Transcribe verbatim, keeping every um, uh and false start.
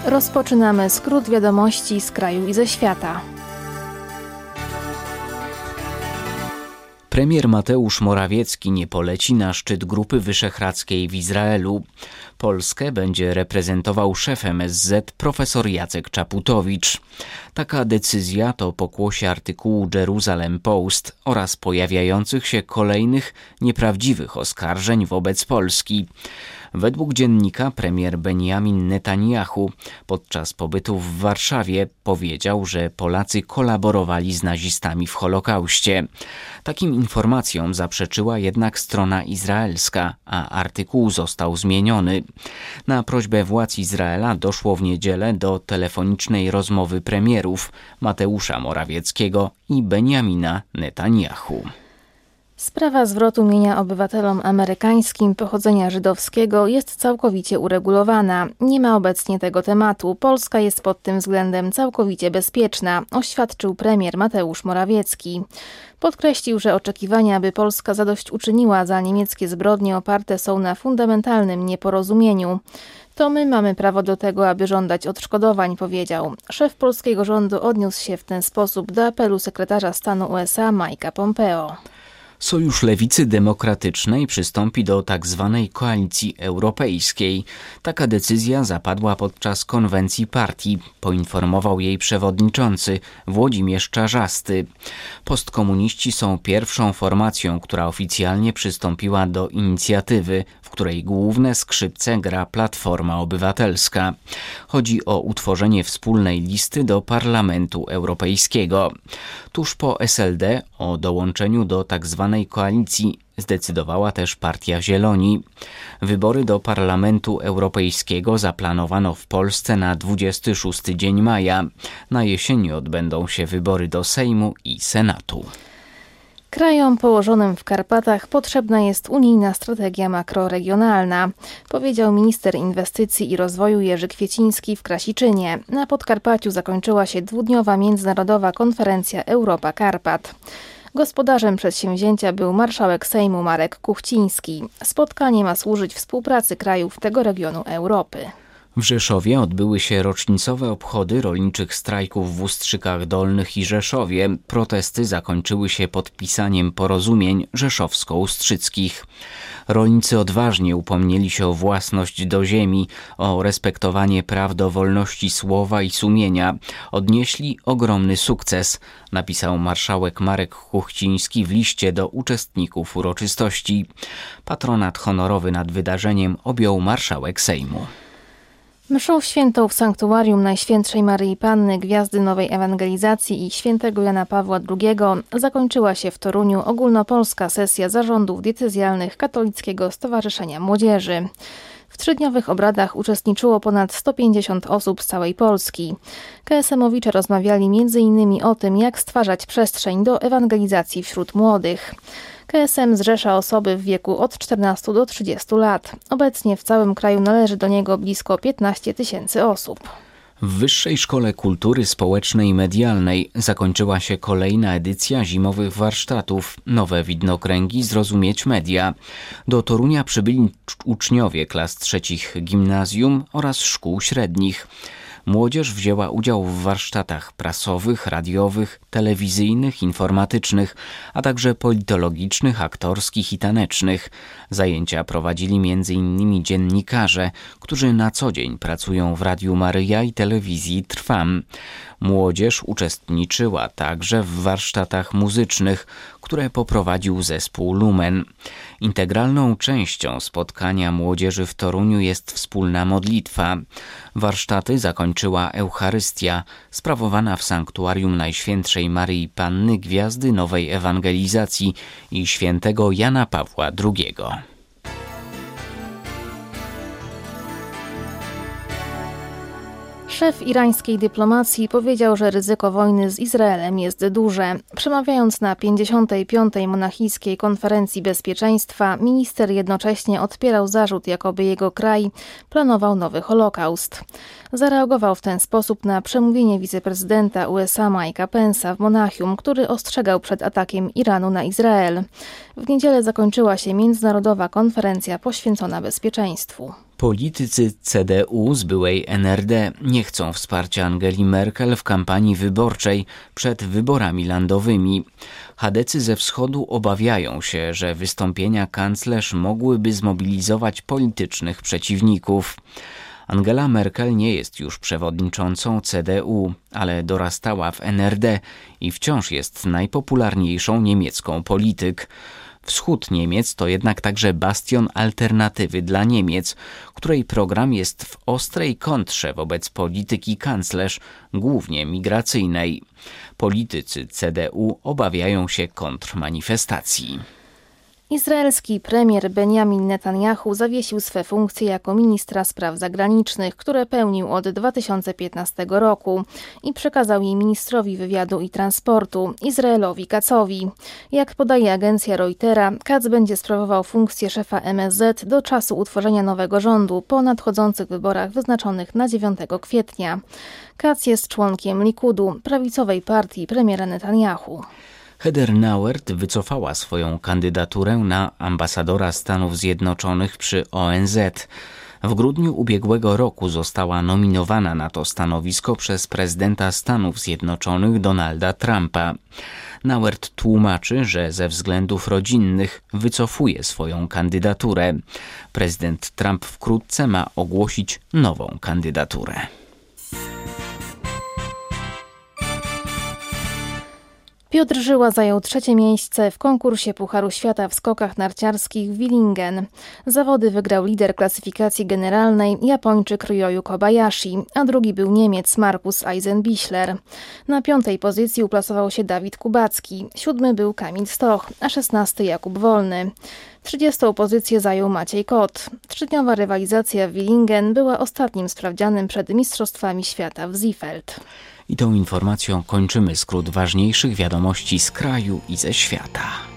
Rozpoczynamy skrót wiadomości z kraju i ze świata. Premier Mateusz Morawiecki nie poleci na szczyt Grupy Wyszehradzkiej w Izraelu. Polskę będzie reprezentował szef M S Z profesor Jacek Czaputowicz. Taka decyzja to pokłosie artykułu Jerusalem Post oraz pojawiających się kolejnych nieprawdziwych oskarżeń wobec Polski. Według dziennika premier Benjamin Netanyahu podczas pobytu w Warszawie powiedział, że Polacy kolaborowali z nazistami w Holokauście. Takim informacjom zaprzeczyła jednak strona izraelska, a artykuł został zmieniony. Na prośbę władz Izraela doszło w niedzielę do telefonicznej rozmowy premierów Mateusza Morawieckiego i Benjamina Netanyahu. Sprawa zwrotu mienia obywatelom amerykańskim pochodzenia żydowskiego jest całkowicie uregulowana. Nie ma obecnie tego tematu. Polska jest pod tym względem całkowicie bezpieczna, oświadczył premier Mateusz Morawiecki. Podkreślił, że oczekiwania, by Polska zadośćuczyniła za niemieckie zbrodnie, oparte są na fundamentalnym nieporozumieniu. To my mamy prawo do tego, aby żądać odszkodowań, powiedział. Szef polskiego rządu odniósł się w ten sposób do apelu sekretarza stanu U S A Mike'a Pompeo. Sojusz Lewicy Demokratycznej przystąpi do tzw. koalicji europejskiej. Taka decyzja zapadła podczas konwencji partii, poinformował jej przewodniczący Włodzimierz Czarzasty. Postkomuniści są pierwszą formacją, która oficjalnie przystąpiła do inicjatywy, w której główne skrzypce gra Platforma Obywatelska. Chodzi o utworzenie wspólnej listy do Parlamentu Europejskiego. Tuż po S L D o dołączeniu do tzw. koalicji zdecydowała też Partia Zieloni. Wybory do Parlamentu Europejskiego zaplanowano w Polsce na dwudziesty szósty dzień maja. Na jesieni odbędą się wybory do Sejmu i Senatu. Krajom położonym w Karpatach potrzebna jest unijna strategia makroregionalna, powiedział minister inwestycji i rozwoju Jerzy Kwieciński w Krasiczynie. Na Podkarpaciu zakończyła się dwudniowa międzynarodowa konferencja Europa Karpat. Gospodarzem przedsięwzięcia był marszałek Sejmu Marek Kuchciński. Spotkanie ma służyć współpracy krajów tego regionu Europy. W Rzeszowie odbyły się rocznicowe obchody rolniczych strajków w Ustrzykach Dolnych i Rzeszowie. Protesty zakończyły się podpisaniem porozumień rzeszowsko-ustrzyckich. Rolnicy odważnie upomnieli się o własność do ziemi, o respektowanie praw do wolności słowa i sumienia. Odnieśli ogromny sukces, napisał marszałek Marek Kuchciński w liście do uczestników uroczystości. Patronat honorowy nad wydarzeniem objął marszałek Sejmu. Mszą świętą w sanktuarium Najświętszej Maryi Panny, Gwiazdy Nowej Ewangelizacji i świętego Jana Pawła drugiego zakończyła się w Toruniu ogólnopolska sesja zarządów diecezjalnych Katolickiego Stowarzyszenia Młodzieży. W trzydniowych obradach uczestniczyło ponad sto pięćdziesiąt osób z całej Polski. K S M-owicze rozmawiali między innymi o tym, jak stwarzać przestrzeń do ewangelizacji wśród młodych. K S M zrzesza osoby w wieku od czternastu do trzydziestu lat. Obecnie w całym kraju należy do niego blisko piętnaście tysięcy osób. W Wyższej Szkole Kultury Społecznej i Medialnej zakończyła się kolejna edycja zimowych warsztatów Nowe widnokręgi Zrozumieć Media. Do Torunia przybyli uczniowie klas trzecich gimnazjum oraz szkół średnich. Młodzież wzięła udział w warsztatach prasowych, radiowych, telewizyjnych, informatycznych, a także politologicznych, aktorskich i tanecznych. Zajęcia prowadzili między innymi dziennikarze, którzy na co dzień pracują w Radiu Maryja i telewizji Trwam. Młodzież uczestniczyła także w warsztatach muzycznych, które poprowadził zespół Lumen. Integralną częścią spotkania młodzieży w Toruniu jest wspólna modlitwa. Warsztaty zakończyła Eucharystia, sprawowana w sanktuarium Najświętszej Maryi Panny, Gwiazdy Nowej Ewangelizacji i świętego Jana Pawła drugiego. Szef irańskiej dyplomacji powiedział, że ryzyko wojny z Izraelem jest duże. Przemawiając na pięćdziesiątej piątej monachijskiej konferencji bezpieczeństwa, minister jednocześnie odpierał zarzut, jakoby jego kraj planował nowy Holokaust. Zareagował w ten sposób na przemówienie wiceprezydenta U S A Mike'a Pence'a w Monachium, który ostrzegał przed atakiem Iranu na Izrael. W niedzielę zakończyła się międzynarodowa konferencja poświęcona bezpieczeństwu. Politycy C D U z byłej N R D nie chcą wsparcia Angeli Merkel w kampanii wyborczej przed wyborami landowymi. chadecy ze wschodu obawiają się, że wystąpienia kanclerz mogłyby zmobilizować politycznych przeciwników. Angela Merkel nie jest już przewodniczącą C D U, ale dorastała w N R D i wciąż jest najpopularniejszą niemiecką polityk. Wschód Niemiec to jednak także bastion alternatywy dla Niemiec, której program jest w ostrej kontrze wobec polityki kanclerz, głównie migracyjnej. Politycy C D U obawiają się kontrmanifestacji. Izraelski premier Benjamin Netanjahu zawiesił swe funkcje jako ministra spraw zagranicznych, które pełnił od dwa tysiące piętnastego roku i przekazał je ministrowi wywiadu i transportu, Izraelowi Katzowi. Jak podaje agencja Reutera, Katz będzie sprawował funkcję szefa M S Z do czasu utworzenia nowego rządu po nadchodzących wyborach wyznaczonych na dziewiątego kwietnia. Katz jest członkiem Likudu, prawicowej partii premiera Netanjahu. Heather Nauert wycofała swoją kandydaturę na ambasadora Stanów Zjednoczonych przy O N Z. W grudniu ubiegłego roku została nominowana na to stanowisko przez prezydenta Stanów Zjednoczonych Donalda Trumpa. Nauert tłumaczy, że ze względów rodzinnych wycofuje swoją kandydaturę. Prezydent Trump wkrótce ma ogłosić nową kandydaturę. Piotr Żyła zajął trzecie miejsce w konkursie Pucharu Świata w skokach narciarskich w Willingen. Zawody wygrał lider klasyfikacji generalnej, Japończyk Ryoyu Kobayashi, a drugi był Niemiec Markus Eisenbichler. Na piątej pozycji uplasował się Dawid Kubacki, siódmy był Kamil Stoch, a szesnasty Jakub Wolny. trzydziestą pozycję zajął Maciej Kot. Trzydniowa rywalizacja w Willingen była ostatnim sprawdzianem przed Mistrzostwami Świata w Seefeld. I tą informacją kończymy skrót ważniejszych wiadomości z kraju i ze świata.